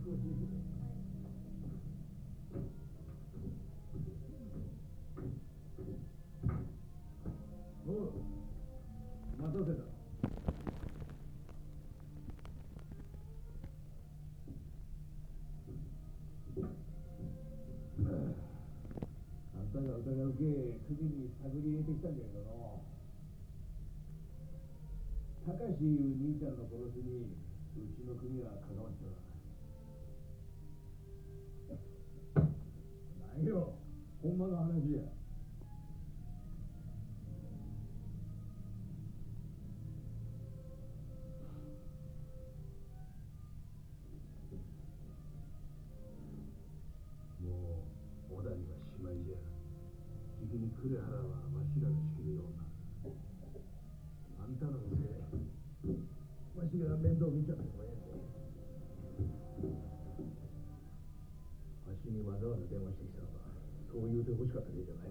おう、待たせた。あんたが疑うけ首に探り入れてきたんじゃけどの。高志いう兄ちゃんの殺しにうちの組は関わっちゃう。なんよ、ほんまの話や。もう小田にはしまいじゃ。じきに呉原はわしらが仕切るようになる。あんたらのせい、わしが面倒見ちゃってもええぜ。わしにわざわざ電話してきたのか、そう言うてほしかったわけじゃない。